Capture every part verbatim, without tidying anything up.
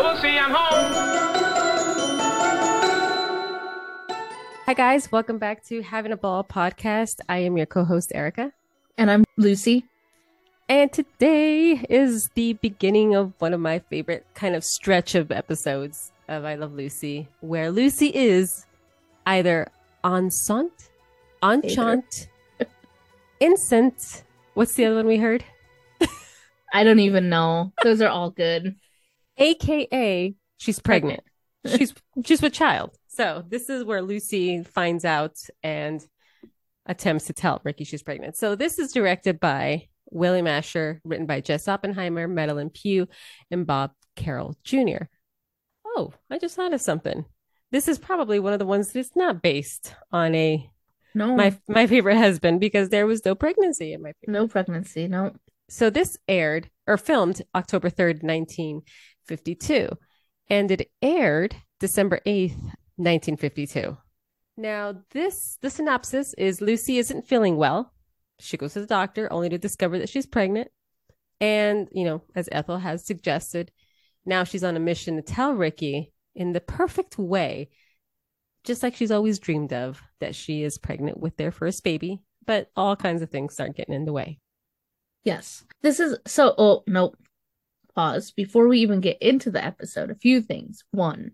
pussy, I'm home. Hi, guys. Welcome back to Having a Ball podcast. I am your co-host, Erica. And I'm Lucy. And today is the beginning of one of my favorite kind of stretch of episodes of I Love Lucy, where Lucy is either enceinte, enchant, incent. What's the other one we heard? I don't even know. Those are all good. A K A she's pregnant. she's she's with child. So this is where Lucy finds out and attempts to tell Ricky she's pregnant. So this is directed by William Asher, written by Jess Oppenheimer, Madeline Pugh, and Bob Carroll Junior Oh, I just thought of something. This is probably one of the ones that's not based on a No, my my favorite husband, because there was no pregnancy in my favorite. no pregnancy. No. So this aired or filmed October third, nineteen fifty-two, and it aired December eighth, nineteen fifty-two. Now, this the synopsis is Lucy isn't feeling well. She goes to the doctor only to discover that she's pregnant. And, you know, as Ethel has suggested, now she's on a mission to tell Ricky in the perfect way, just like she's always dreamed of, that she is pregnant with their first baby. But all kinds of things start getting in the way. Yes. This is so. Oh, nope. Pause. Before we even get into the episode, a few things. One,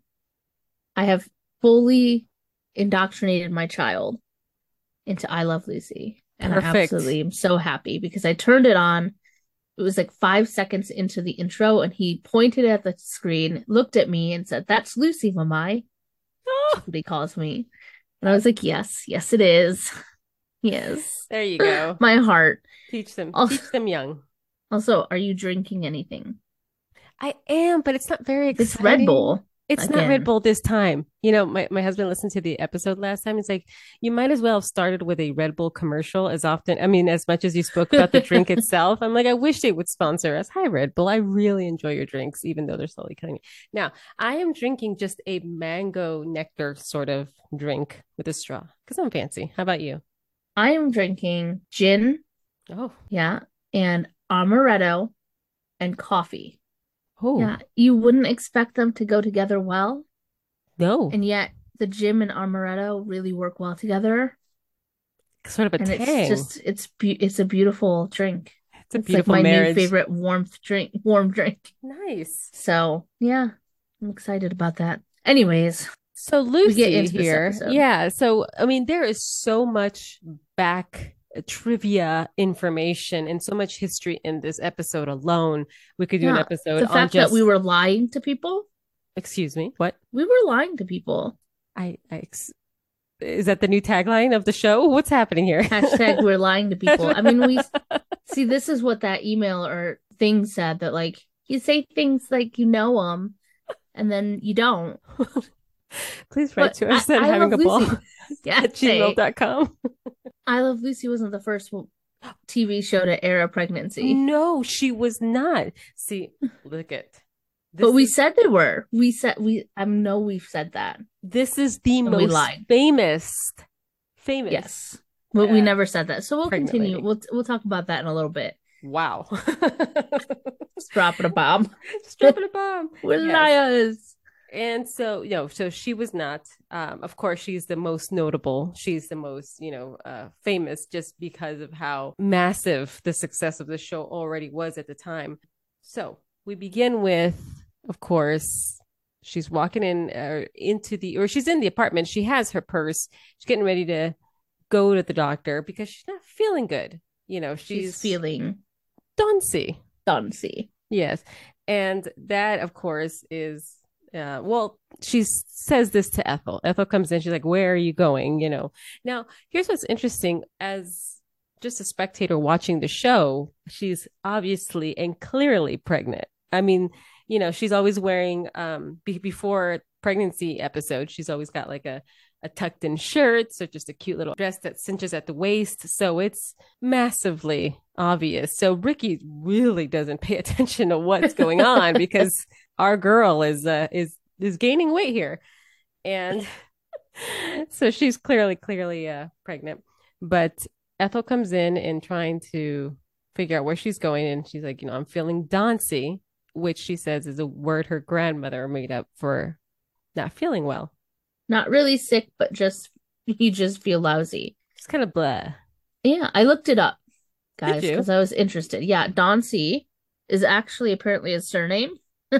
I have fully indoctrinated my child into I Love Lucy. And Perfect. I absolutely am so happy because I turned it on. It was like five seconds into the intro, and he pointed at the screen, looked at me, and said, "That's Lucy, Mamai." Oh, That's what he calls me. And I was like, yes, yes, it is. Yes. there you go. My heart. Teach them. Also- Teach them young. Also, are you drinking anything? I am, but it's not very exciting. It's Red Bull. It's not again. Red Bull this time. You know, my, my husband listened to the episode last time. It's like, you might as well have started with a Red Bull commercial as often. I mean, as much as you spoke about the drink itself, I'm like, I wish they would sponsor us. Hi, Red Bull. I really enjoy your drinks, even though they're slowly killing me. Now, I am drinking just a mango nectar sort of drink with a straw because I'm fancy. How about you? I am drinking gin, Oh, yeah, and amaretto and coffee. oh, Yeah, you wouldn't expect them to go together well, no. and yet the gin and amaretto really work well together. Sort of a And tang. it's just it's be- it's a beautiful drink. It's a It's beautiful like my marriage. new favorite warmth drink, warm drink. Nice. So yeah, I'm excited about that. Anyways, So Lucy get into this here, episode. yeah. So I mean, there is so much back trivia information and so much history in this episode alone. We could do an yeah, episode the on fact just. that we were lying to people, Excuse me. What? we were lying to people. I, I ex- is that the new tagline of the show? What's happening here? Hashtag we're lying to people. I mean, we see this is what that email or thing said, that like you say things like you know them, and then you don't. Please write But to us I- at I having a love ball Lucy. Yeah, at gmail dot com. I Love Lucy wasn't the first T V show to air a pregnancy, No, she was not. See, look at. This but we is- said they were. We said we. I know we've said that. This is the And we most lied. famous, famous. Yes, but we Uh, never said that. So we'll pregnant continue. lady. We'll we'll talk about that in a little bit. Wow. Just dropping a bomb. Just dropping a bomb. We're Yes. liars. And so, you know, so she was not, um, of course, she's the most notable. She's the most, you know, uh, famous just because of how massive the success of the show already was at the time. So we begin with, of course, she's walking in uh, into the, or she's in the apartment. She has her purse. She's getting ready to go to the doctor because she's not feeling good. You know, She's she's, feeling duncy. duncy. Yes. And that, of course, is, uh, well, she says this to Ethel. Ethel comes in. She's like, where are you going? You know, now here's what's interesting. As just a spectator watching the show, she's obviously and clearly pregnant. I mean, you know, she's always wearing, um, be- before pregnancy episode, she's always got like a, a tucked in shirt. So just a cute little dress that cinches at the waist. So it's massively obvious. So Ricky really doesn't pay attention to what's going on because our girl is, uh, is, is gaining weight here. And so she's clearly, clearly, uh, pregnant, but Ethel comes in and trying to figure out where she's going. And she's like, you know, I'm feeling dancy. which she says is a word her grandmother made up for not feeling well. Not really sick, but just you just feel lousy. It's kind of blah. Yeah, I looked it up, Did guys, you? because I was interested. Yeah, Dauncey is actually apparently a surname.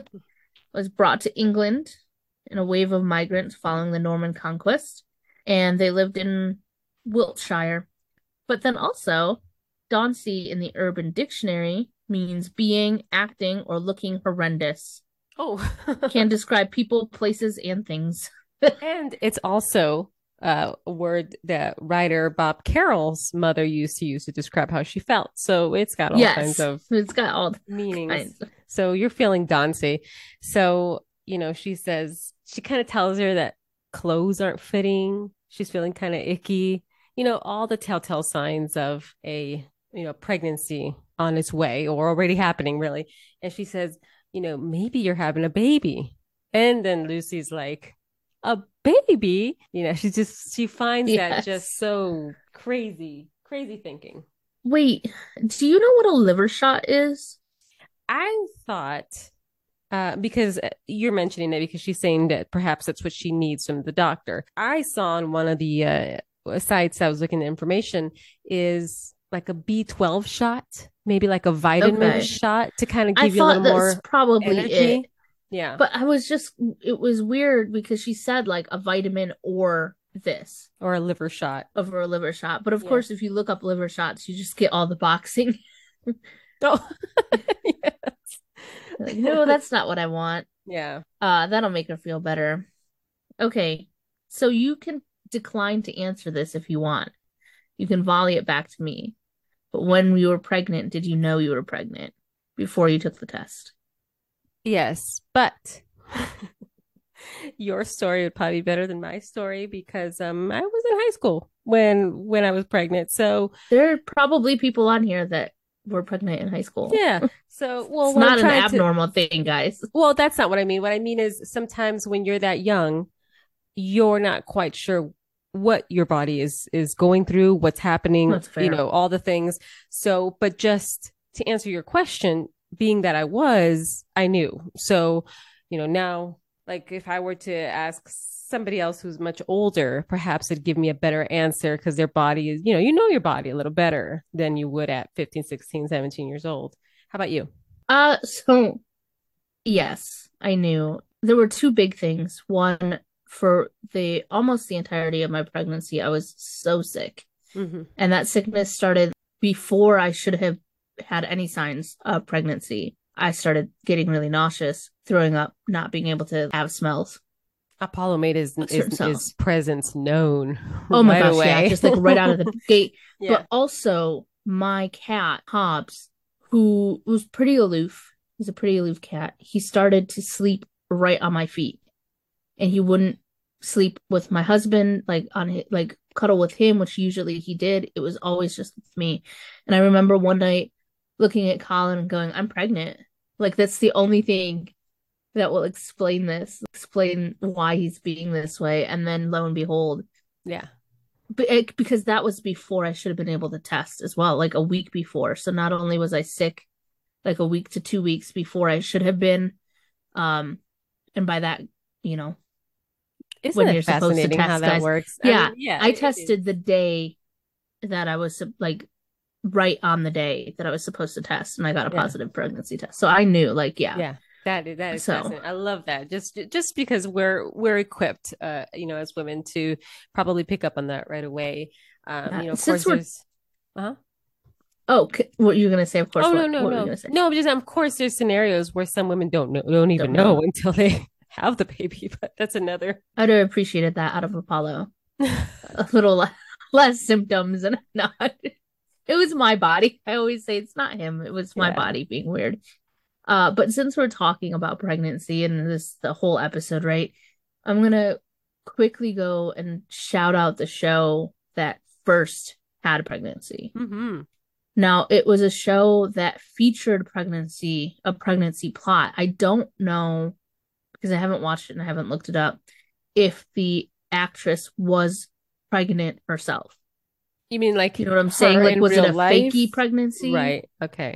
Was brought to England in a wave of migrants following the Norman conquest, and they lived in Wiltshire. But then also, Dauncey in the Urban Dictionary means being, acting, or looking horrendous. Oh. Can describe people, places, and things. And it's also uh, a word that writer Bob Carroll's mother used to use to describe how she felt. So it's got all Yes, kinds of it's got all meanings. kinds. So you're feeling Dauncey. So, you know, she says, she kind of tells her that clothes aren't fitting. She's feeling kind of icky. You know, all the telltale signs of a, you know, pregnancy on its way or already happening, really. And she says, you know, maybe you're having a baby. And then Lucy's like, a baby? You know, she just, she finds that Yes. just so crazy, crazy thinking. Wait, do you know what a liver shot is? I thought, uh, because you're mentioning it because she's saying that perhaps that's what she needs from the doctor. I saw on one of the uh, sites I was looking at information is like a B twelve shot, maybe like a vitamin Okay. shot to kind of I give you a thought little that's more probably energy. it. Yeah. But I was just, it was weird because she said like a vitamin or this Or a liver shot. over a liver shot. But of Yeah. course, if you look up liver shots, you just get all the boxing. Oh, yes. Like, no, that's not what I want. Yeah. Uh, that'll make her feel better. Okay, so you can decline to answer this if you want. You can volley it back to me. But when you were pregnant, did you know you were pregnant before you took the test? Yes, but your story would probably be better than my story because um I was in high school when when I was pregnant. So There are probably people on here that were pregnant in high school. yeah. So well, It's what I'm not an trying to- abnormal thing, guys. well, that's not what I mean. What I mean is sometimes when you're that young, you're not quite sure what your body is is going through, what's happening, That's fair. you know, all the things. So, but just to answer your question, being that I was, I knew. So, you know, now, like if I were to ask somebody else who's much older, perhaps it'd give me a better answer because their body is, you know, you know your body a little better than you would at fifteen, sixteen, seventeen years old. How about you? Uh, so yes, I knew. There were two big things. One, for the almost the entirety of my pregnancy, I was so sick. Mm-hmm. And that sickness started before I should have had any signs of pregnancy. I started getting really nauseous, throwing up, not being able to have smells. Apollo made his Certain his, his cells. presence known. Oh my right gosh, away. yeah, just like right out of the gate. Yeah. But also my cat, Hobbs, who was pretty aloof, he's a pretty aloof cat. He started to sleep right on my feet. And he wouldn't sleep with my husband, like on his, like cuddle with him, which usually he did. It was always just with me. And I remember one night looking at Colin and going, I'm pregnant. Like that's the only thing that will explain this, explain why he's being this way. And then lo and behold, Yeah. but it, because that was before I should have been able to test as well, like a week before. So not only was I sick, like a week to two weeks before I should have been, um, and by that, you know, Isn't when it you're supposed to fascinating how test, that guys. works? Yeah, mean, yeah. I it is. tested the day that I was sup- like right on the day that I was supposed to test, and I got a Yeah. positive pregnancy test. So I knew, like, yeah, Yeah, that is that is So- fascinating. I love that. Just just because we're we're equipped, uh, you know, as women to probably pick up on that right away. Um, Yeah, you know, of since course, we're- there's. Uh-huh. Oh, c- what you were gonna say? Of course. Oh no what, no what were you no gonna say? no! Just of course, there's scenarios where some women don't know, don't even Don't know know. until they have the baby. But that's another. I'd have appreciated that out of Apollo. A little le- less symptoms and not. It was my body. I always say it's not him. It was my Yeah. body being weird. Uh, but since we're talking about pregnancy and this the whole episode, right? I'm gonna quickly go and shout out the show that first had pregnancy. hmm Now, it was a show that featured pregnancy, a pregnancy plot. I don't know because I haven't watched it and I haven't looked it up if the actress was pregnant herself. You mean like You know what I'm her saying? Like, in was it real a life? fakey pregnancy? Right. Okay.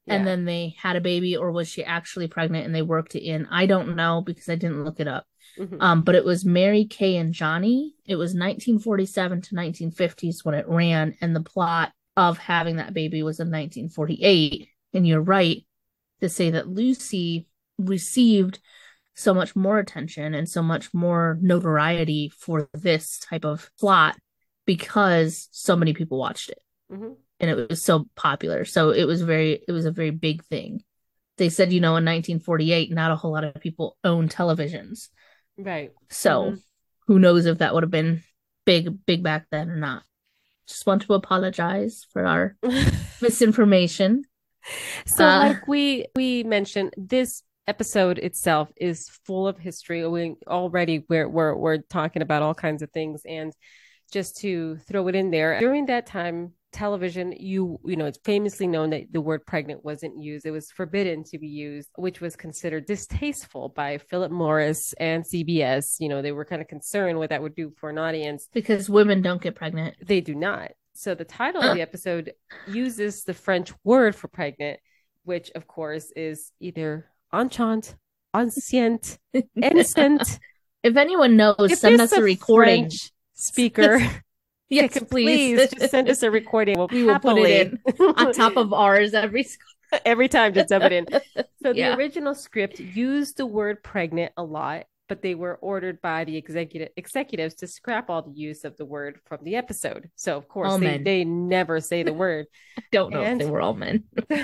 and Yeah. then they had a baby, or was she actually pregnant and they worked it in? I don't know because I didn't look it up. Mhm. Um, but it was Mary Kay and Johnny. It was nineteen forty-seven to nineteen fifties when it ran, and the plot of having that baby was in nineteen forty-eight. And you're right to say that Lucy received so much more attention and so much more notoriety for this type of plot because so many people watched it. Mhm. And it was so popular. So it was very, it was a very big thing. They said, you know, in nineteen forty-eight, not a whole lot of people owned televisions. Right. So Mhm. who knows if that would have been big, big back then or not. Just want to apologize for our misinformation. So, Uh, like we we mentioned, this episode itself is full of history. We already we're we're we're talking about all kinds of things, and just to throw it in there, during that time, television, you you know, it's famously known that the word pregnant wasn't used. It was forbidden to be used, which was considered distasteful by Philip Morris and C B S. You know, they were kind of concerned what that would do for an audience. because women don't get pregnant. They do not. So the title of the episode uses the French word for pregnant, which of course is either enchant, ancient, innocent. If anyone knows, If send there's us a recording. French speaker, Yes, can please. just send us a recording. We'll We will put it happily- in on top of ours every every time to dub it in. So the Yeah. original script used the word pregnant a lot, but they were ordered by the executive executives to scrap all the use of the word from the episode. So of course All they, men. they never say the word. I don't know And- if they were all men.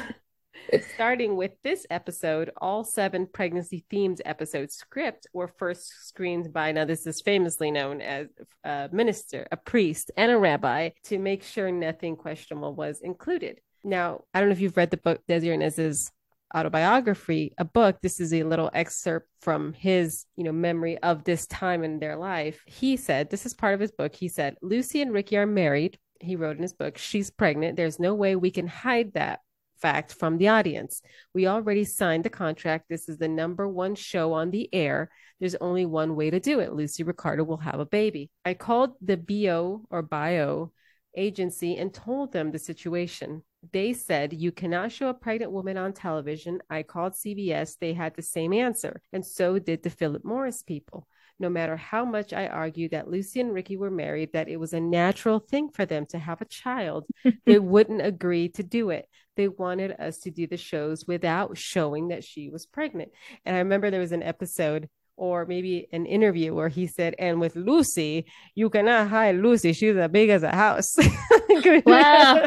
Starting with this episode, all seven pregnancy themed episode script were first screened by, now this is famously known as a minister, a priest, and a rabbi to make sure nothing questionable was included. Now, I don't know if you've read the book Desi Arnaz's autobiography, a book. This is a little excerpt from his, you know, memory of this time in their life. He said, this is part of his book. He said, Lucy and Ricky are married. He wrote in his book, she's pregnant. There's no way we can hide that fact from the audience. We already signed the contract. This is the number one show on the air. There's only one way to do it. Lucy Ricardo will have a baby. I called the B O or bio agency and told them the situation. They said, you cannot show a pregnant woman on television. I called C B S. They had the same answer. And so did the Philip Morris people. No matter how much I argued that Lucy and Ricky were married, that it was a natural thing for them to have a child, they wouldn't agree to do it. They wanted us to do the shows without showing that she was pregnant. And I remember there was an episode or maybe an interview where he said, and with Lucy, you cannot hide Lucy. She's as big as a house. Wow.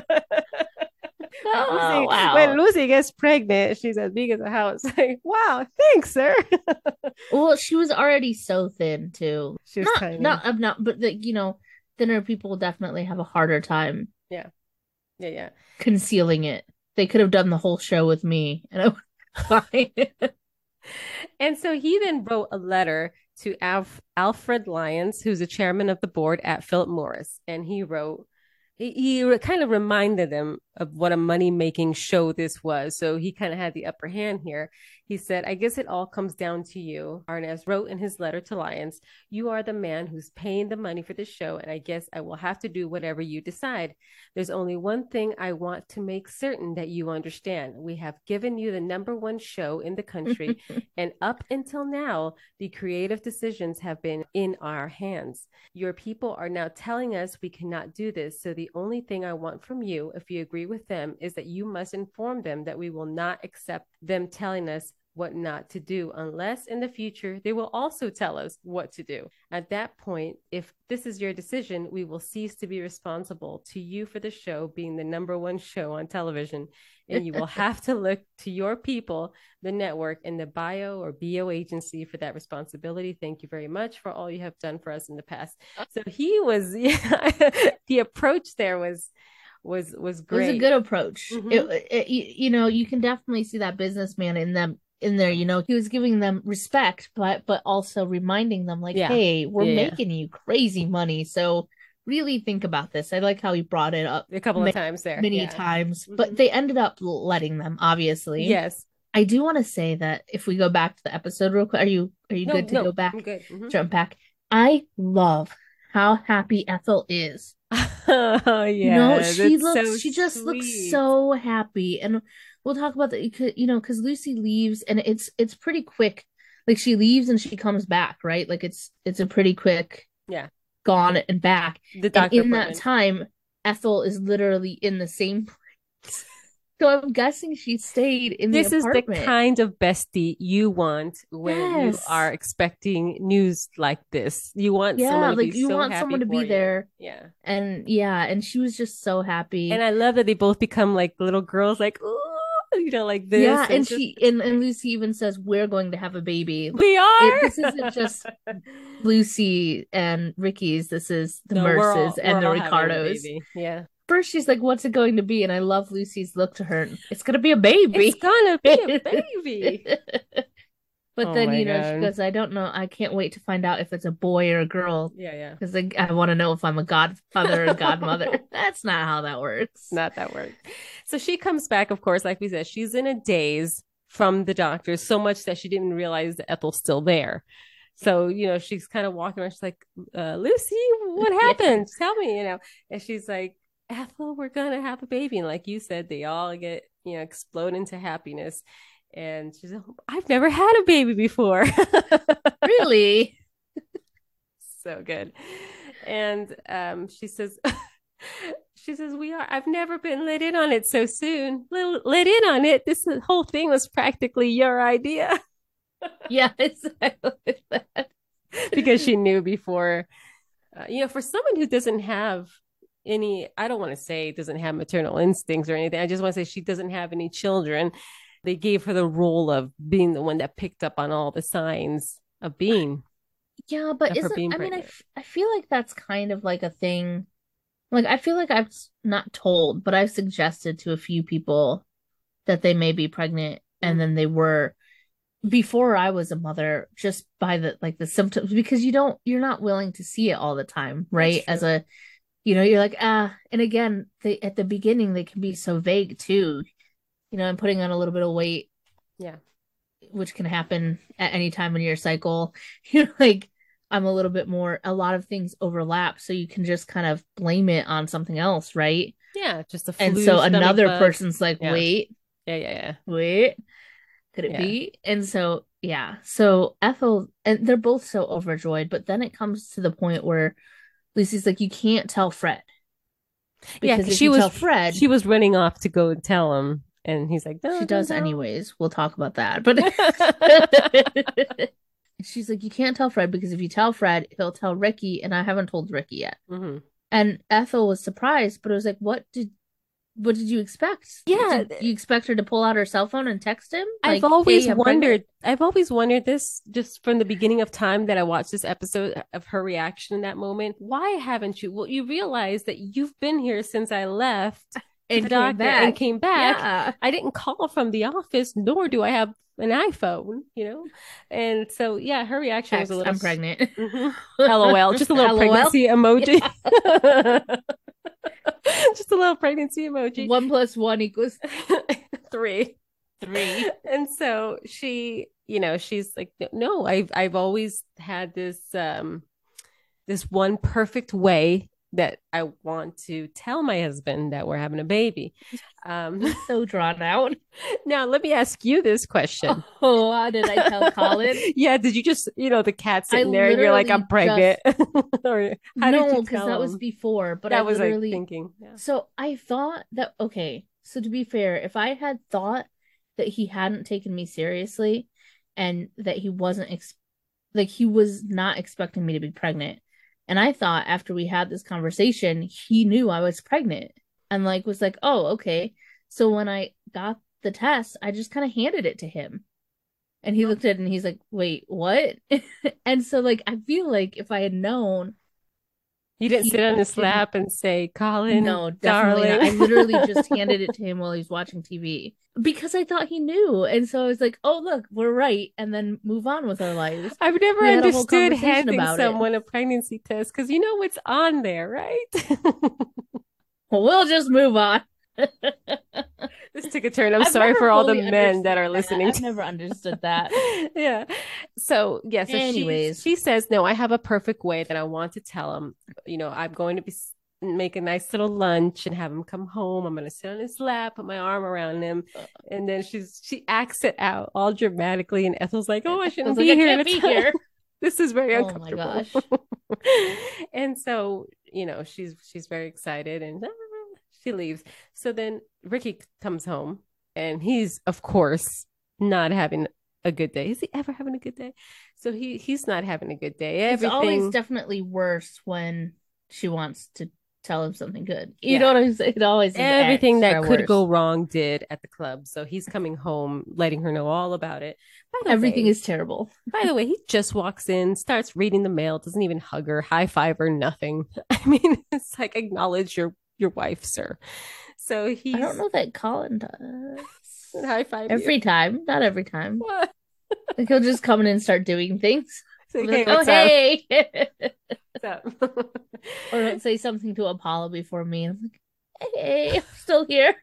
Lucy, Oh, wow. When Lucy gets pregnant, she's as big as a house. Like, wow, thanks, sir. Well, she was already so thin too. She was Not, tiny. not, I'm not, but the, you know, thinner people definitely have a harder time Yeah, yeah. concealing it. They could have done the whole show with me, and I would fine. And so he then wrote a letter to Alf- Alfred Lyons, who's the chairman of the board at Philip Morris. And he wrote, he, he kind of reminded them of what a money-making show this was. So he kind of had the upper hand here. He said, I guess it all comes down to you. Arnaz wrote in his letter to Lyons, you are the man who's paying the money for the show, and I guess I will have to do whatever you decide. There's only one thing I want to make certain that you understand. We have given you the number one show in the country, and up until now, the creative decisions have been in our hands. Your people are now telling us we cannot do this, so the only thing I want from you, if you agree with them, is that you must inform them that we will not accept them telling us what not to do, unless in the future they will also tell us what to do. At that point, if this is your decision, we will cease to be responsible to you for the show being the number one show on television, and you will have to look to your people, the network, and the bio or B O agency for that responsibility. Thank you very much for all you have done for us in the past. So he was, yeah, the approach there was was was It great. was a good approach. Mhm. It, it, you you know, you can definitely see that businessman in them in there. You know, he was giving them respect, but but also reminding them, like, Yeah. hey, we're Yeah, yeah. making you crazy money, so really think about this. I like how he brought it up a couple ma- of times there. many yeah. times, Mhm. but they ended up letting them, obviously. Yes. I do want to say that if we go back to the episode real quick, are you are you No, good to no, go back? I'm good. Mhm. Jump back. I love how happy Ethel is. Oh You know, yeah, she that's looks, so she just looks sweet. so happy. And we'll talk about that, you know, because Lucy leaves and it's it's pretty quick. Like she leaves and she comes back, right? Like it's it's a pretty quick Yeah, gone and back. the And doctor in that appointment. time, Ethel is literally in the same place. So I'm guessing she stayed in the This is the apartment. kind of bestie you want when you are Yes. expecting news like this. You want someone Yeah, to be like you so want happy someone to for be you. there. Yeah. And yeah, and she was just so And happy. I love that they both become like little girls, like, ooh, you know, like Yeah, this. And and it's just, she it's and, and great. Lucy even says we're going to have a baby. We It are. this isn't just Lucy and Ricky's, this is the No, we're Merces all we're and the all having a Ricardos. baby. Yeah. First she's like, what's it going to be? And I love Lucy's look to her. It's gonna be a It's baby. gonna be a baby. But Oh then, my you know, she God. goes, I don't know. I can't wait to find out if it's a boy or a girl Yeah, yeah. because I, I want to know if I'm a godfather or godmother. That's not how that works. Not that word. So she comes back, of course, like we said, she's in a daze from the doctor, so much that she didn't realize that Ethel's still there. So, you know, she's kind of walking around. She's like, uh, Lucy, what Yeah. happened? Tell me, you know. And she's like, Ethel, we're gonna have a baby. And like you said, they all get, you know, explode into happiness. And she's like, I've never had a baby before. Really? So good. And um, she says, she says, we are, I've never been let in on it so soon. Let, let in on it. This whole thing was practically your idea. Yeah, exactly that. Because she knew before, uh, you know, for someone who doesn't have any, I don't want to say doesn't have maternal instincts or anything. I just want to say she doesn't have any children. They gave her the role of being the one that picked up on all the signs of being, Yeah, but of her isn't, being I mean, I, pregnant. f- I feel like that's kind of like a thing. Like, I feel like I've s- not told, but I've suggested to a few people that they may be pregnant and Mm, then they were before I was a mother, just by the like the symptoms, because you don't, you're not willing to see it all the time, that's right? As true. a, you know, you're like, ah, and again, they at the beginning they can be so vague too. You know, I'm putting on a little bit of weight, Yeah. which can happen at any time in your cycle. You're like, I'm a little bit more, a lot of things overlap, so you can just kind of blame it on something else, right? Yeah. Just a And flu, so stomach another bug. person's like, Yeah. wait, Yeah. Yeah. wait, could it Yeah. be? And so, yeah. So Ethel, and they're both so overjoyed, but then it comes to the point where Lucy's like, you can't tell Fred Yeah, because because if she you tell was Fred, she was running off to go tell him, and he's like, she "No, don't does tell anyways. We'll talk about that. But him." she's like, you can't tell Fred because if you tell Fred, he'll tell Ricky, and I haven't told Ricky yet. hmm And Ethel was surprised, but it was like, what did what did you expect? Yeah, Did you expect her to pull out her cell phone and text him? I've Like, hey, always I'm pregnant? wondered. I've always wondered this just from the beginning of time that I watched this episode of her reaction in that moment. Why haven't you? Well, you realize that you've been here since I left the And came doctor and back. came back. Yeah. I didn't call from the office, nor do I have an iPhone, you know? And so, yeah, her reaction was a Text, little, I'm pregnant. mm-hmm. LOL, just a little LOL. pregnancy emoji. Yeah. Just a little pregnancy emoji. One plus one equals Three. three. And so she, you know, she's like, no, I've I've always had this um this one perfect way that I want to tell my husband that we're having a baby. Um, So drawn out. now let me ask you this question. Oh, how did I tell Colin? Yeah, did you just, you know, the cat I sitting there and you're like, I'm literally pregnant? just Or how did you no, because that tell was him? before, but I That was like literally thinking. Yeah. so I thought that okay, so to be fair, if I had thought that he hadn't taken me seriously and that he wasn't ex like he was not expecting me to be pregnant. And I thought after we had this conversation, he knew I was pregnant and like was like, "Oh, okay." So when I got the test, I just kind of handed it to him. And he looked at it and he's like, "Wait, what?" And so like I feel like if I had known You didn't he sit on his didn't lap and say, Colin, no, definitely not. darling. I literally just handed it to him while he was watching T V because I thought he knew. And so I was like, "Oh, look, we're right." And then move on with our lives. I've never We had a whole understood conversation handing about it. someone a pregnancy test because you know what's on there, right? Well, we'll just move on. This took a turn. I'm I've sorry never for all the fully men that understood are that. listening I've to. never understood that. Yeah. So yeah, so Anyways. she she says, no, I have a perfect way that I want to tell him. You know, I'm going to be make a nice little lunch and have him come home. I'm going to sit on his lap, put my arm around him, and then she's she acts it out all dramatically. And Ethel's like, "Oh, I shouldn't like, be I here. can't be here. This is very Oh uncomfortable." my gosh. And so, you know, she's she's very excited, and ah, she leaves. So then Ricky comes home, and he's of course not having a good day. Is he ever having a good day? So he he's not having a good day. Everything... It's always definitely worse when she wants to tell him something good. You yeah. know what I'm saying? It always is everything that could worse. go wrong did at the club. So he's coming home, letting her know all about it. Everything way, is terrible. By the way, he just walks in, starts reading the mail, doesn't even hug her, high five her, nothing. I mean, it's like, acknowledge your your wife, sir. So he I don't know that Colin does. High five every you. time, not every time. What? Like he'll just come in and start doing things. Like, like, hey, oh hey. What's up? Or don't say something to Apollo before me. I'm like, hey, I'm still here.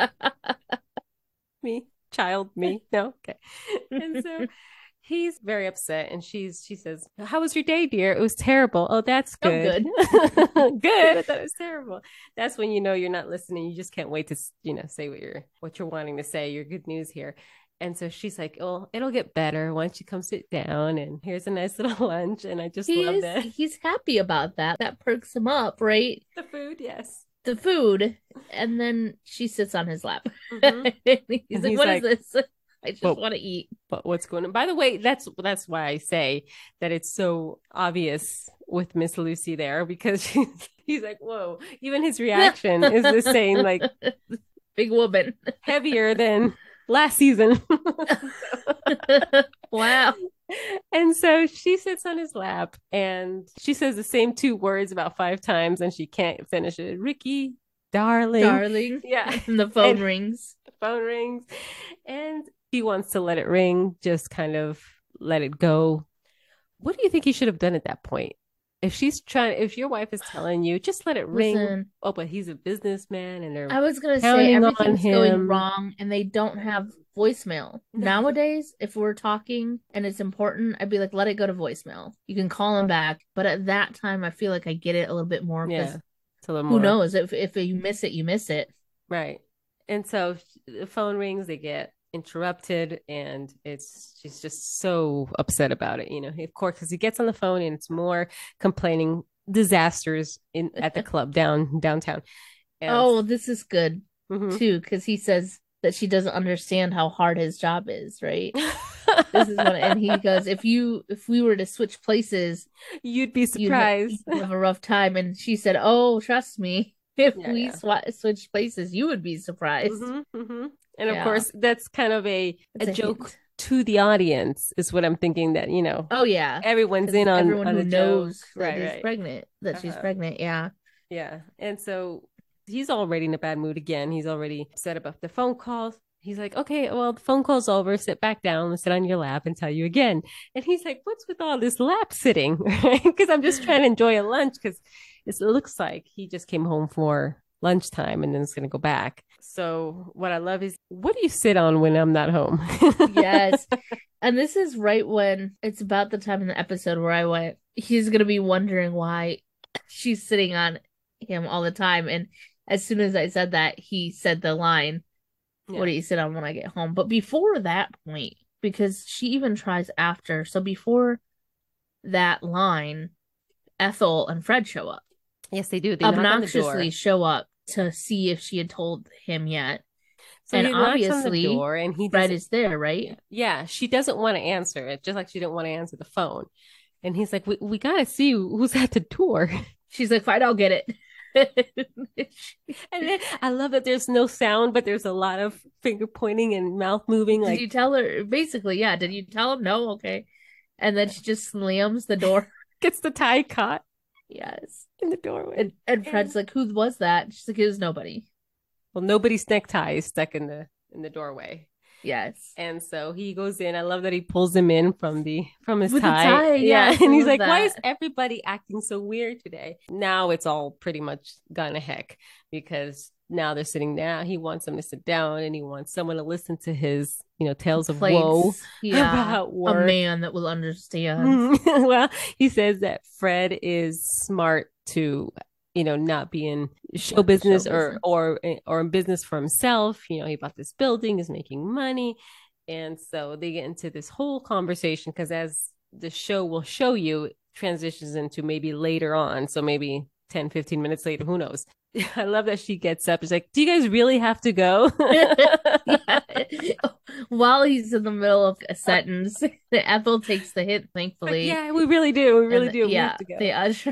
Me, child, me. No, okay. And so he's very upset, and she's she says, "How was your day, dear?" "It was terrible." "Oh, that's good." Oh, good. Good. I thought it was terrible. That's when you know you're not listening. You just can't wait to, you know, say what you're what you're wanting to say. Your good news here. And so she's like, "Oh, it'll get better once you come sit down, and here's a nice little lunch." And I just he love is, that. He's happy about that. That perks him up, right? The food, yes. The food. And then she sits on his lap. Mm-hmm. he's and like, he's "What like, is this? I just but, want to eat." But what's going on? By the way, that's that's why I say that it's so obvious with Miss Lucy there, because she's, he's like, whoa. Even his reaction is the same, like, big woman. Heavier than last season. Wow. And so she sits on his lap, and she says the same two words about five times, and she can't finish it. "Ricky, darling." Darling. Yeah. And the phone and rings. The phone rings. And he wants to let it ring, just kind of let it go. What do you think he should have done at that point? If she's trying, if your wife is telling you, just let it ring. Listen, oh, but he's a businessman, and they're I was gonna say everything's going wrong, and they don't have voicemail. Nowadays, if we're talking and it's important, I'd be like, let it go to voicemail. You can call him back. But at that time, I feel like I get it a little bit more. Yeah, it's a little who more. knows? If if you miss it, you miss it. Right. And so the phone rings, they get interrupted, and it's she's just so upset about it, you know. Of course, because he gets on the phone and it's more complaining disasters in at the club down downtown. And, oh, this is good mm-hmm. too, because he says that she doesn't understand how hard his job is, right? This is what, and he goes, if you if we were to switch places, you'd be surprised. You'd have a rough time. And she said, "Oh, trust me, if yeah, we yeah. Sw- switch places, you would be surprised." Mm-hmm, mm-hmm. And yeah. of course, that's kind of a, a, a joke hint. To the audience, is what I'm thinking, that, you know. Oh, yeah. Everyone's in on everyone on who a knows joke. that Right, is right. pregnant, that uh-huh. she's pregnant. Yeah. Yeah. And so he's already in a bad mood again. He's already upset about the phone calls. He's like, "Okay, well, the phone call's over. Sit back down and sit on your lap and tell you again." And he's like, "What's with all this lap sitting?" Because I'm just trying to enjoy a lunch, because it looks like he just came home for lunchtime and then it's going to go back. So what I love is, what do you sit on when I'm not home? Yes. And this is right when it's about the time in the episode where I went, he's going to be wondering why she's sitting on him all the time. And as soon as I said that, he said the line, yeah. "What do you sit on when I get home?" But before that point, because she even tries after. So before that line, Ethel and Fred show up. Yes, they do. They obnoxiously show up to see if she had told him yet. So and he obviously, knocks on the door, and he Fred is there, right? Yeah, she doesn't want to answer it, just like she didn't want to answer the phone. And he's like, "We we gotta see who's at the door." She's like, "Fine, I'll get it." And then I love that there's no sound, but there's a lot of finger pointing and mouth moving. Like, did you tell her? Basically, yeah. Did you tell him? No, okay. And then she just slams the door, gets the tie caught. Yes, in the doorway. And, and Fred's like, "Who was that?" She's like, "It was nobody." Well, nobody's necktie is stuck in the in the doorway. Yes. And so he goes in. I love that he pulls him in from the from his With the tie. tie, Yeah. yes, And I he's love like, why is that. everybody acting so weird today? Now it's all pretty much gone to heck because now they're sitting down. He wants them to sit down and he wants someone to listen to his, you know, tales of woe Complaints. Yeah. about A work. man that will understand. Well, he says that Fred is smart to, you know, not be in show business Show or business. or or in business for himself. You know, he bought this building, is making money. And so they get into this whole conversation because as the show will show you, it transitions into maybe later on. So maybe ten, fifteen minutes later, who knows? I love that she gets up. She's like, do you guys really have to go? Yeah. While he's in the middle of a sentence, Ethel takes the hit, Like, thankfully. yeah, we really do. We really And do. We yeah, have to go. they usher.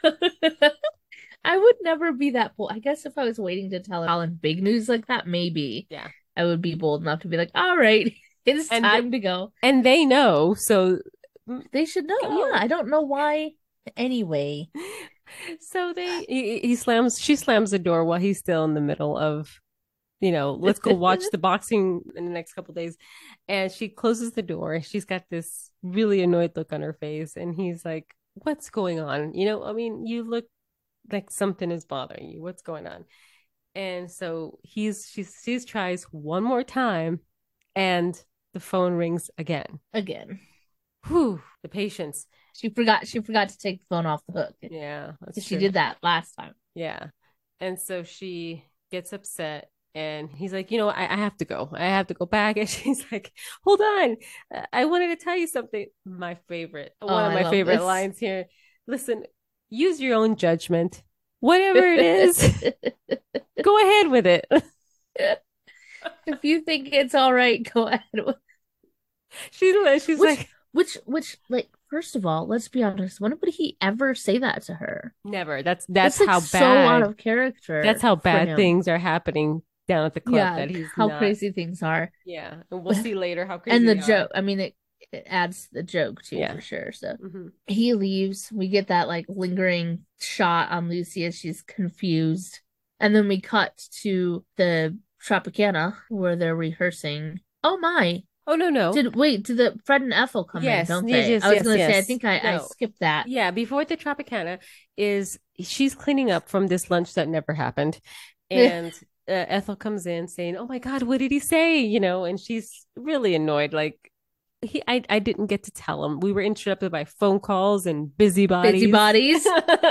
I would never be that bold. I guess if I was waiting to tell Colin big news like that, maybe Yeah. I would be bold enough to be like, all right, it's And time to go. And they know. So They should know. Go. Yeah, I don't know why. Anyway, so they he, he slams she slams the door while he's still in the middle of, you know, let's go watch the boxing in the next couple days. And she closes the door. She's got this really annoyed look on her face. And he's like, what's going on? You know, I mean, you look like something is bothering you. What's going on? And so he's she's she's tries one more time and the phone rings again. again, Whew, the patience. she forgot. She forgot to take the phone off the hook. Yeah, that's Because she true. did that last time. Yeah. And so she gets upset and he's like, you know, I, I have to go. I have to go back. And she's like, hold on. Uh, I wanted to tell you something. My favorite, Oh, one of I my love favorite this. lines here. Listen, use your own judgment. Whatever it is, go ahead with it. If you think it's all right, go ahead. She's, she's Which, like, which, which, like, first of all, let's be honest. When would he ever say that to her? never. That's that's, like how so bad. out of character. That's how for bad him. things are happening down at the club. Yeah, that he's how not. crazy things are. Yeah, and we'll see later how crazy And the they are. joke, I mean, it, it adds the joke too, Yeah. for sure. So Mhm. he leaves. We get that like lingering shot on Lucy as she's confused. And then we cut to the Tropicana where they're rehearsing. Oh my. Oh no no. Did wait, did the Fred and Ethel come Yes, in, don't yes, they? yes, I was yes, gonna say, I yes. think I, I No. skipped that. Yeah, before the Tropicana is she's cleaning up from this lunch that never happened. And uh, Ethel comes in saying, "Oh my God, what did he say?" You know, and she's really annoyed. Like he, I, I didn't get to tell him. We were interrupted by phone calls and busybodies. Busybodies.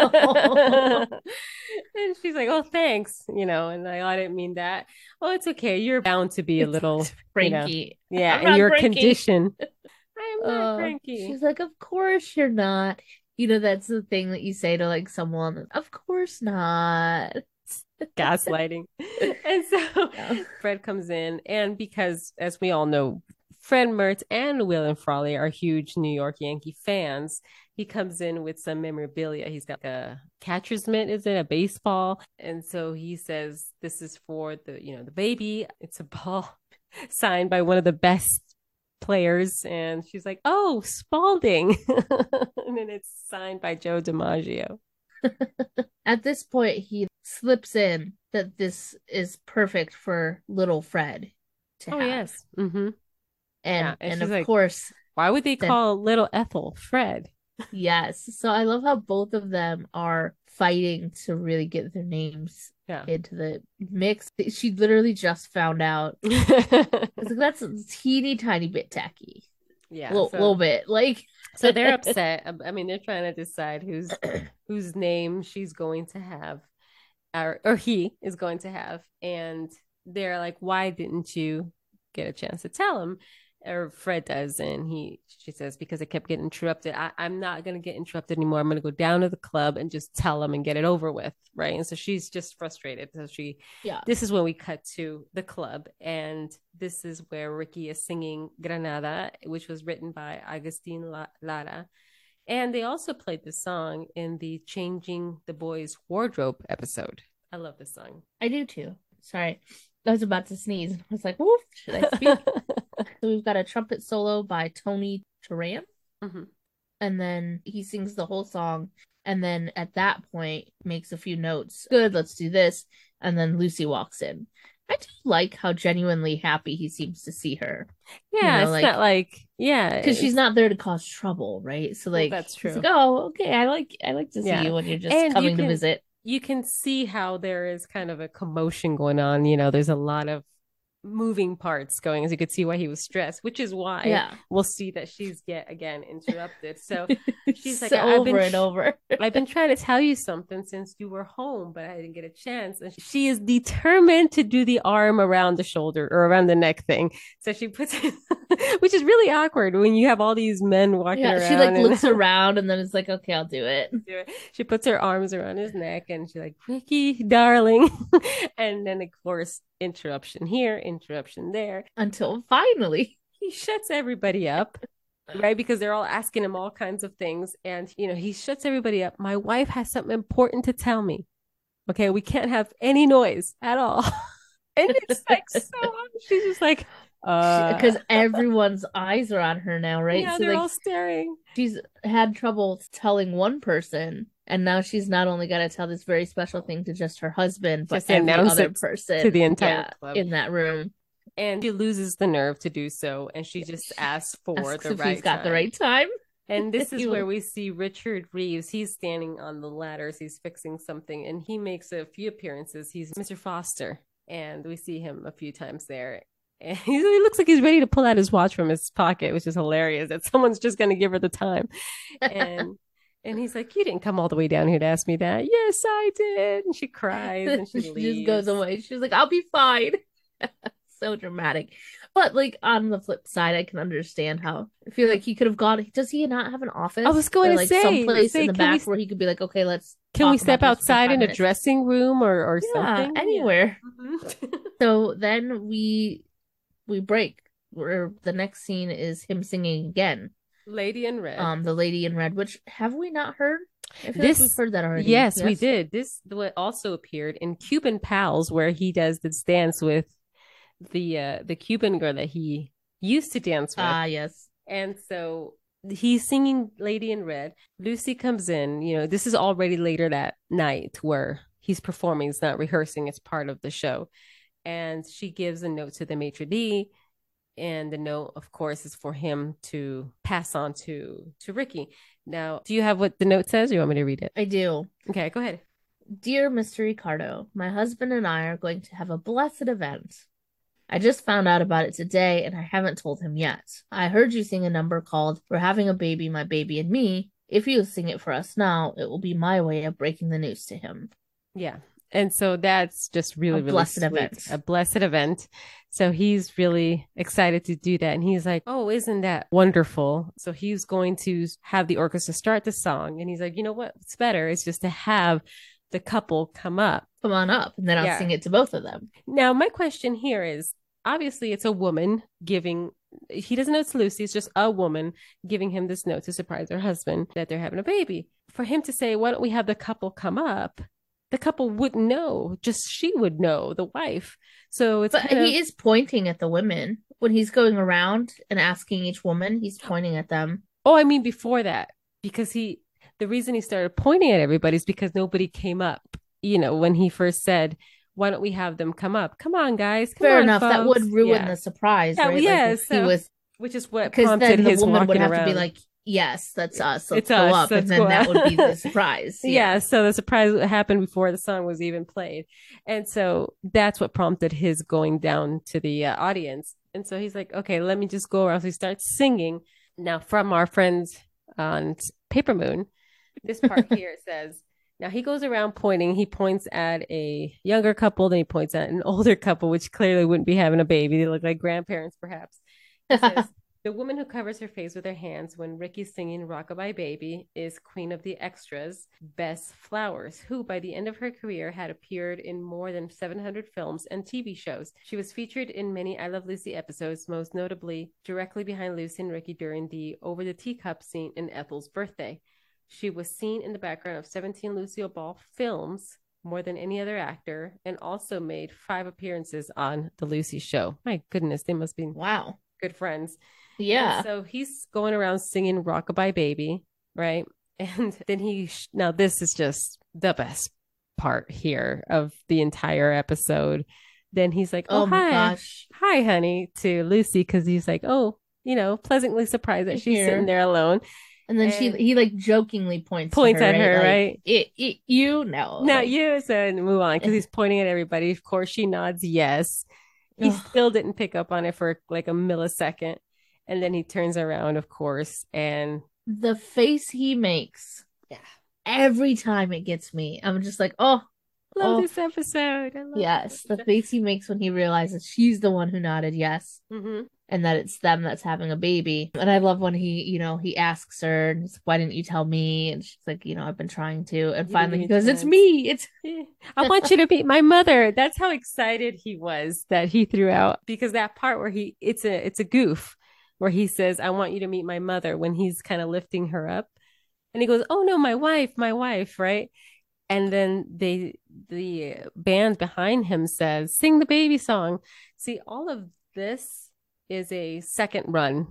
And she's like, "Oh, thanks," you know, and I, I didn't mean that. Oh, it's okay. You're bound to be a little, you know, Frankie. yeah, I'm in not your Frankie. condition. I'm not Uh, cranky. She's like, of course you're not. You know, that's the thing that you say to like someone. Of course not. Gaslighting. And so Yeah. Fred comes in, and because, as we all know, Fred Mertz and William Frawley are huge New York Yankee fans. He comes in with some memorabilia. He's got a catcher's mitt, is it a baseball? And so he says, "This is for the, you know, the baby. It's a ball signed by one of the best players." And she's like, "Oh, Spalding." And then it's signed by Joe DiMaggio. At this point, he slips in that this is perfect for little Fred to Oh have. yes. Mm-hmm. And Yeah, and and she's of like- course, Why would they Then- call little Ethel Fred? yes. So I love how both of them are fighting to really get their names Yeah. into the mix. She literally just found out. It's like, that's a teeny tiny bit tacky. Yeah. little, so, little bit. Like, so they're upset. I mean, they're trying to decide who's whose name she's going to have, or or he is going to have, and they're like, "Why didn't you get a chance to tell him?" Or Fred does, and he she says, "Because I kept getting interrupted. I, I'm not gonna get interrupted anymore. I'm gonna go down to the club and just tell him and get it over with, right?" And so she's just frustrated. So she yeah. This is when we cut to the club, and this is where Ricky is singing Granada, which was written by Agustin La- Lara. And they also played the song in the Changing the Boys' Wardrobe episode. I love this song. I do too. Sorry. I was about to sneeze. I was like, woof, should I speak? So we've got a trumpet solo by Tony Turan. Mhm. And then he sings the whole song. And then at that point, makes a few notes. Good, let's do this. And then Lucy walks in. I do like how genuinely happy he seems to see her. Yeah, You know, it's like not like yeah, because she's it's not there to cause trouble, right? So well, like that's he's like, true. oh, okay, I like I like to see Yeah. you when you're just And you coming to can visit. you can see how there is kind of a commotion going on. You know, there's a lot of moving parts going, as you could see why he was stressed, which is why Yeah. we'll see that she's yet again interrupted. So she's like, So I- I've been over and tr- over. I've been trying to tell you something since you were home, but I didn't get a chance. And she is determined to do the arm around the shoulder or around the neck thing. So she puts it, which is really awkward when you have all these men walking Yeah, she like around and looks around and then it's like, okay, I'll do it. do it. She puts her arms around his neck and she's like, Ricky, darling. And then, of course, interruption here, interruption there. Until finally. He shuts everybody up, right? Because they're all asking him all kinds of things. And, you know, he shuts everybody up. My wife has something important to tell me. Okay. We can't have any noise at all. And it's like so, she's just like, uh, Because everyone's eyes are on her now, right? yeah, So they're like all staring. she's had trouble telling one person, and now she's not only got to tell this very special thing to just her husband, but Just every announce other it person to the entire yeah, club. in that room. And she loses the nerve to do so, and she just asks for Asks the if right he's got time. the right time. And this is You- where we see Richard Reeves. He's standing on the ladders. He's fixing something, and he makes a few appearances. He's Mister Foster, and we see him a few times there. And he looks like he's ready to pull out his watch from his pocket, which is hilarious that someone's just going to give her the time. And and he's like, you didn't come all the way down here to ask me that. Yes, I did. And she cries and she, she leaves. just goes away. She's like, I'll be fine. So dramatic. But like on the flip side, I can understand how I feel like he could have gone. Does he not have an office? I was going or, to like say, someplace say, in the can we- back where he could be like, okay, let's Can we talk step about this for outside five in a minutes. dressing room or, or Yeah, something? anywhere. Mhm. So then we we break. Where the next scene is him singing again. Lady in Red. Um, the Lady in Red, which have we not heard? I feel This- like we've heard that already. Yes, we did. This what also appeared in Cuban Pals, where he does this dance with the uh, the Cuban girl that he used to dance with. Ah, yes. And so he's singing Lady in Red. Lucy comes in. You know, this is already later that night where he's performing. It's not rehearsing. It's part of the show. And she gives a note to the maitre d'. And the note, of course, is for him to pass on to to Ricky. Now, do you have what the note says? Or you want me to read it? I do. Okay, go ahead. Dear Mister Ricardo, my husband and I are going to have a blessed event. I just found out about it today and I haven't told him yet. I heard you sing a number called We're Having a Baby, My Baby and Me. If you sing it for us now, it will be my way of breaking the news to him. Yeah. And so that's just really, A really blessed sweet. event. A blessed event. So he's really excited to do that. And he's like, oh, isn't that wonderful? So he's going to have the orchestra start the song. And he's like, you know what? What's better is just to have the couple come up. Come on up, and then I'll Yeah. sing it to both of them. Now, my question here is obviously it's a woman giving, he doesn't know it's Lucy, it's just a woman giving him this note to surprise her husband that they're having a baby. For him to say, why don't we have the couple come up? The couple wouldn't know, just she would know, the wife. So it's But kind of, he is pointing at the women. When he's going around and asking each woman, he's pointing at them. oh, I mean, before that, because he, the reason he started pointing at everybody is because nobody came up, you know, when he first said, why don't we have them come up? Come on, guys. Come Fair on, enough, that folks." would ruin Yeah. the surprise, Yeah, right? Like, yeah, if he so- was, Which is what because prompted then the his woman would walking have around. to be like, yes, that's us. Let's It's go us, up. let's And then go that out. would be the surprise. Yeah. So the surprise happened before the song was even played. And so that's what prompted his going down to the uh, audience. And so he's like, okay, let me just go around. So he starts singing. Now, from our friends on Paper Moon, this part here says, now he goes around pointing. He points at a younger couple, then he points at an older couple, which clearly wouldn't be having a baby. They look like grandparents, perhaps. He says, the woman who covers her face with her hands when Ricky's singing Rockabye Baby is Queen of the Extras, Bess Flowers, who by the end of her career had appeared in more than seven hundred films and T V shows. She was featured in many I Love Lucy episodes, most notably directly behind Lucy and Ricky during the Over the Teacup scene in Ethel's birthday. She was seen in the background of seventeen Lucille Ball films, more than any other actor, and also made five appearances on The Lucy Show. My goodness, they must be Wow. good friends. Yeah. And so he's going around singing Rockabye Baby, right? And then he, sh- now this is just the best part here of the entire episode. then he's like, oh, Oh my hi, gosh. hi, honey, to Lucy, because he's like, oh, you know, pleasantly surprised that she's sitting Here. there alone. And then she And he like jokingly points to points her, at right? her, Like, right? it, it you know, Not like, you. So move on because he's pointing at everybody. Of course, she nods yes. He ugh. still didn't pick up on it for like a millisecond. And then he turns around, of course, and The face he makes yeah, every time it gets me. I'm just like, oh, love oh, this episode. I love yes. this The episode. face he makes when he realizes she's the one who nodded yes. Mhm. And that it's them that's having a baby. And I love when he, you know, he asks her, and he's, why didn't you tell me? And she's like, you know, I've been trying to. And You didn't finally give he me a goes, it's chance. me. It's Yeah. I want you to meet my mother. That's how excited he was that he threw out because that part where he it's a it's a goof where he says, I want you to meet my mother when he's kind of lifting her up. And he goes, oh no, my wife, my wife, right? And then they the band behind him says, sing the baby song. See, all of this is a second run,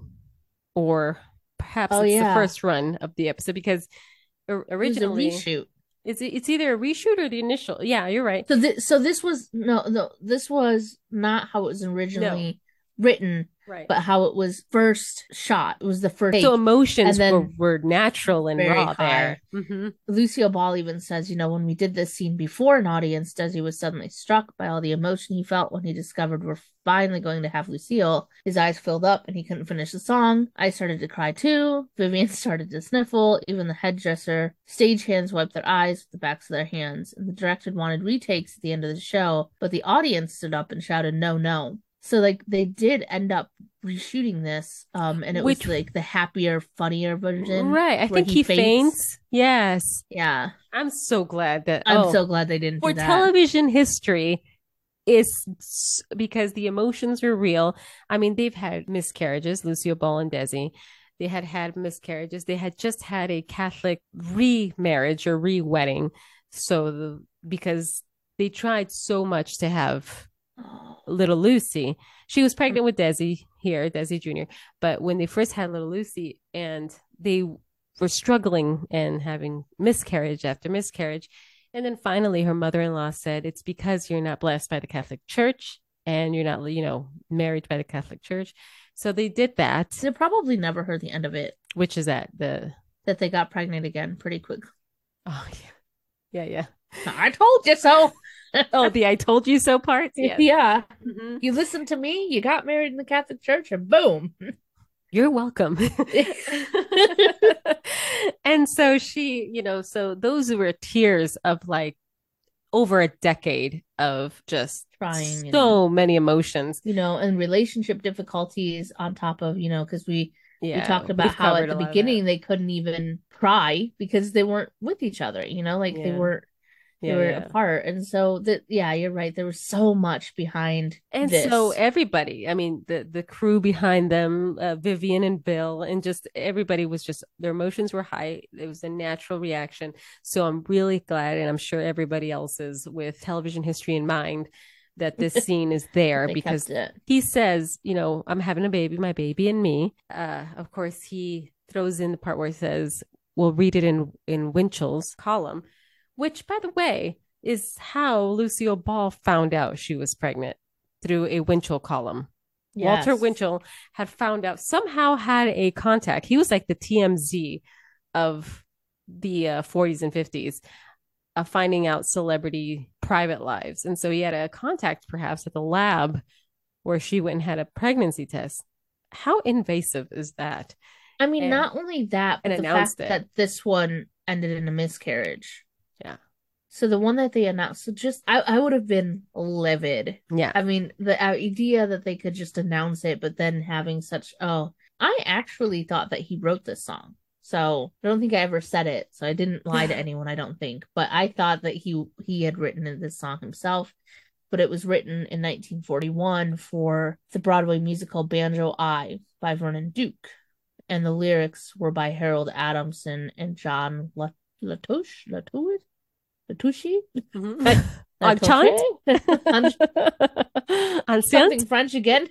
or perhaps oh it's the yeah. first run of the episode because or- It was a originally reshoot. it's it's either a reshoot or the initial. Yeah, you're right. So this so this was no no this was not how it was originally written, Right. but how it was first shot. It was the first So take. emotions and then were, were natural and very raw high. there. Mhm. Lucille Ball even says, you know, when we did this scene before an audience, Desi was suddenly struck by all the emotion he felt when he discovered we're finally going to have Lucille. His eyes filled up and he couldn't finish the song. I started to cry too. Vivian started to sniffle. Even the headdresser, stagehands wiped their eyes with the backs of their hands. And the director wanted retakes at the end of the show, but the audience stood up and shouted, no, no. So like they did end up reshooting this, um, and it Which- was like the happier, funnier version. Right. I where think he, faints. Yes. Yeah, I'm so glad that I'm oh, so glad they didn't for do that. television history is s- because the emotions are real. I mean, they've had miscarriages, Lucille Ball and Desi. They had had miscarriages. They had just had a Catholic remarriage or re-wedding. So the, because they tried so much to have Oh, little Lucy. She was pregnant with Desi here, Desi Junior But when they first had little Lucy and they were struggling and having miscarriage after miscarriage. And then finally her mother-in-law said, it's because you're not blessed by the Catholic Church and you're not, you know, married by the Catholic Church. So they did that, they probably never heard the end of it, which is at the, that they got pregnant again pretty quick. oh, yeah. Yeah, yeah. I told you so. Oh, the I told you so parts? Yes. Yeah. Mhm. You listened to me, you got married in the Catholic Church, and boom. You're welcome. And so she, you know, so those were tears of like over a decade of just Trying, you so know. many emotions. You know, and relationship difficulties on top of, you know, because we Yeah, we talked about we've how covered at a the lot of beginning they couldn't even cry because they weren't with each other, you know, like they Yeah. weren't that. they Yeah, were yeah. apart. And so that yeah, you're right. There was so much behind And this. so everybody, I mean, the the crew behind them, uh, Vivian and Bill, and just everybody was just their emotions were high. It was a natural reaction. So I'm really glad, and I'm sure everybody else is with television history in mind, that this scene is there They because kept it. he says, you know, I'm having a baby, my baby and me. Uh, of course, he throws in the part where he says, we'll read it in in Winchell's column, which, by the way, is how Lucille Ball found out she was pregnant through a Winchell column. Walter Yes. Winchell had found out, somehow had a contact. He was like the T M Z of the uh, forties and fifties, of finding out celebrity private lives. And so he had a contact perhaps at the lab where she went and had a pregnancy test. How invasive is that? I mean, and- not only that, but and the announced fact it. that this one ended in a miscarriage. Yeah. So the one that they announced, so just I, I would have been livid. Yeah. I mean, the idea that they could just announce it, but then having such, oh, I actually thought that he wrote this song. So I don't think I ever said it. So I didn't lie to anyone, I don't think. But I thought that he he had written this song himself. But it was written in nineteen forty-one for the Broadway musical Banjo Eye by Vernon Duke. And the lyrics were by Harold Adamson and John La- Latouche? Latouche? Latouche? Mhm. Enchant? Latouche? Enchant? Something French again?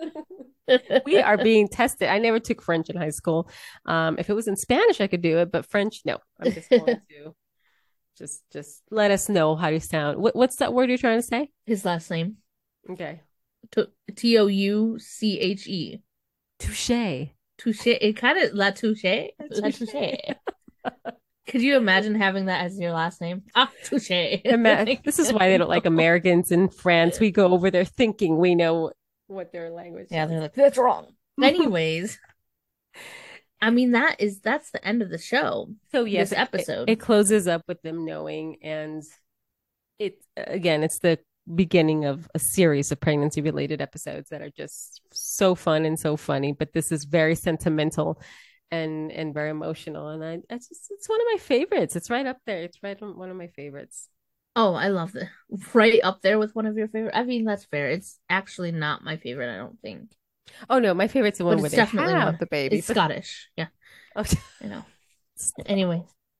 We are being tested. I never took French in high school. Um, if it was in Spanish, I could do it, but French, no. I'm just going to just just let us know how you sound. What, what's that word you're trying to say? His last name. Okay. T O U C H E. Touche. Touche. It kind of La Touche. La Touche. Could you imagine having that as your last name? Ah, Touche. This is why they don't like Americans in France. We go over there thinking we know what their language Yeah, is. they're like, that's wrong. Anyways, I mean, that is that's the end of the show. So yes, this episode. It, it closes up with them knowing, and it again, it's the beginning of a series of pregnancy related episodes that are just so fun and so funny. But this is very sentimental and and very emotional, and I it's just it's one of my favorites. It's right up there. It's right on one of my favorites. Oh, I love it. Right up there with one of your favorite. I mean, that's fair. It's actually not my favorite, I don't think. Oh no, my favorite's the one But where it's they definitely have one. the baby. It's but- Scottish. Yeah. Oh, I know. Anyway.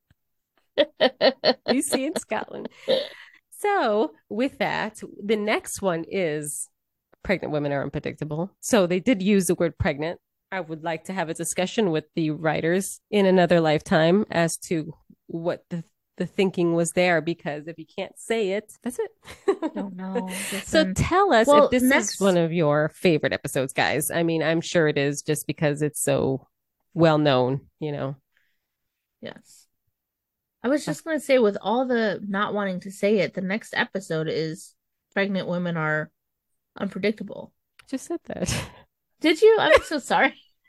you see in Scotland. So with that, the next one is pregnant women are unpredictable. So they did use the word pregnant. I would like to have a discussion with the writers in another lifetime as to what the, the thinking was there, because if you can't say it, that's it. Don't know. So Listen. tell us Well, if this next- is one of your favorite episodes, guys. I mean, I'm sure it is, just because it's so well known, you know. Yes. I was just going to say, with all the not wanting to say it, the next episode is pregnant women are unpredictable. Just said that. Did you? I'm so sorry.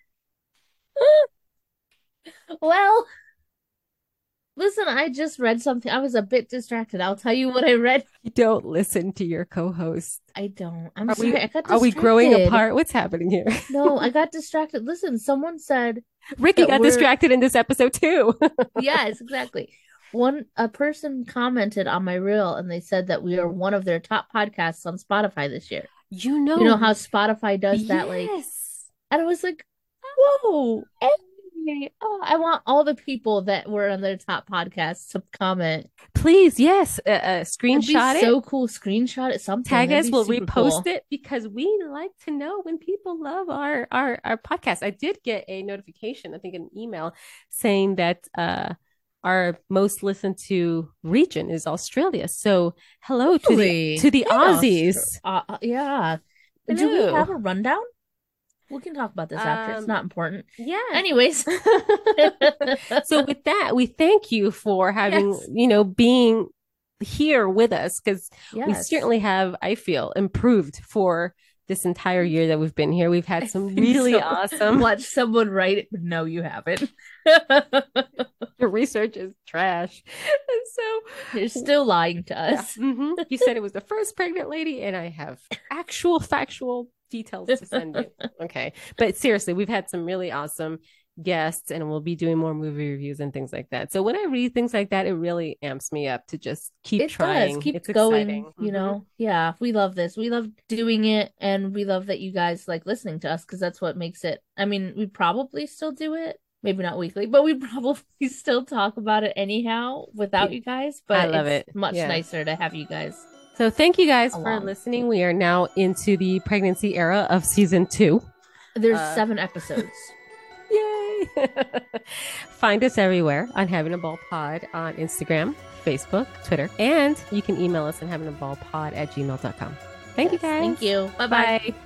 Well, listen, I just read something. I was a bit distracted. I'll tell you what I read. You don't listen to your co-host. I don't. I'm Are sorry. we, I got are we growing distracted. apart? What's happening here? No, I got distracted. Listen, someone said, Ricky that got we're- distracted in this episode too. yes, exactly. One a person commented on my reel and they said that we are one of their top podcasts on Spotify this year. You know, You know how Spotify does that, like, Yes. and I was like, whoa, hey, oh, I want all the people that were on their top podcasts to comment. Please, yes, uh, uh, It'd screenshot be it. so cool. Screenshot it, something. Tag That'd us. be We'll super repost cool. it, because we like to know when people love our our our podcast. I did get a notification, I think an email, saying that uh our most listened to region is Australia. So hello to the Really? to the Hey, Aussies. Austra- uh, uh, yeah. Do we Hello. have a rundown? We can talk about this after. It's Um, not important. Yeah. Anyways. So with that, we thank you for having, Yes. you know, being here with us, because we Yes. certainly have, I feel, improved for this entire year that we've been here. We've had some think really so. awesome. Watch someone write it, but no, you haven't. Your research is trash. And so You're still lying to yeah, us. mhm. You said it was the first pregnant lady, and I have actual factual details to send you. Okay. But seriously, we've had some really awesome guests, and we'll be doing more movie reviews and things like that. So when I read things like that, it really amps me up to just keep It trying. does. Keep It's going, exciting. you Mhm. know? Yeah, we love this. We love doing it, and we love that you guys like listening to us, because that's what makes it. I mean, we probably still do it. Maybe not weekly, but we probably still talk about it anyhow without you guys. But I love it's it. much Yeah. nicer to have you guys. So thank you guys for Along. listening. We are now into the pregnancy era of season two. There's Uh, seven episodes. Yay! Find us everywhere on Having a Ball Pod on Instagram, Facebook, Twitter, and you can email us at having a ball pod at gmail dot com. Thank you Yes, guys. Thank you. Bye bye. Bye.